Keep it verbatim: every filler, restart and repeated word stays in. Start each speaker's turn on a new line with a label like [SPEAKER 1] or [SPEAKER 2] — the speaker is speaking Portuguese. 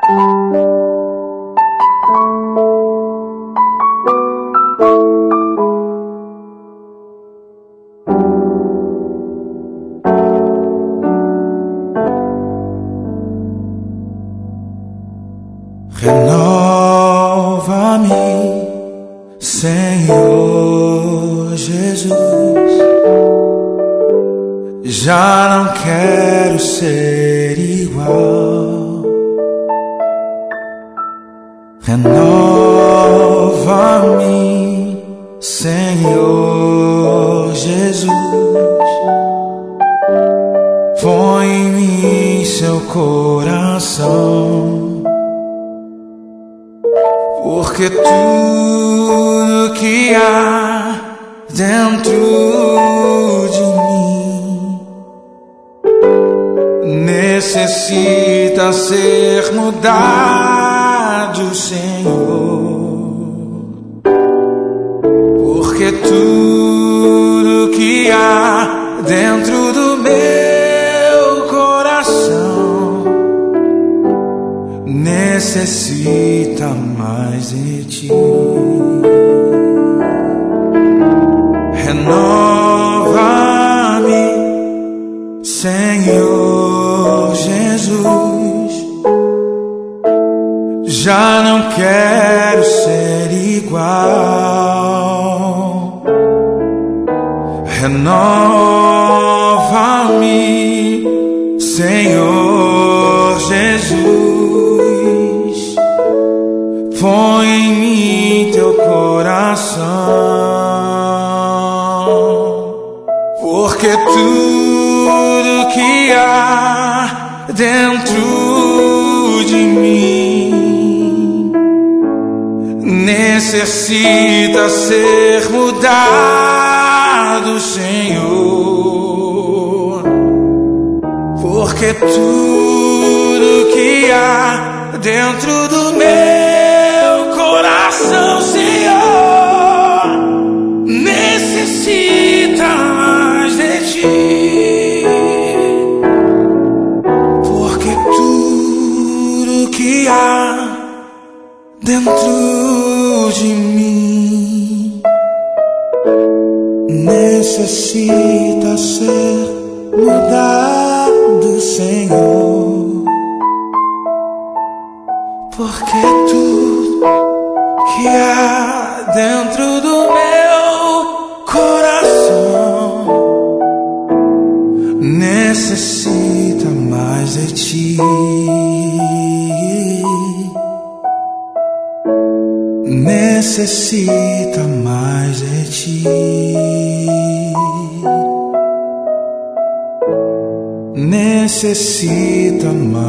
[SPEAKER 1] Renova-me, Senhor Jesus. Já não quero ser igual. Renova-me, Senhor Jesus. Põe em mim seu coração, porque tudo que há dentro de mim necessita ser mudado, Senhor. Porque tudo que há dentro do meu coração necessita mais de ti. Renova-me, Senhor Jesus. Já não quero ser igual. Renova-me, Senhor Jesus. Põe em mim teu coração, porque tudo que há dentro de mim necessita ser mudado, Senhor. Porque tudo que há dentro do meu coração, Senhor, necessita mais de ti. Porque tudo que há dentro de mim necessita ser mudado, Senhor. Porque tudo que há dentro do meu coração necessita mais de ti. Necessita mais de ti. Necessita mais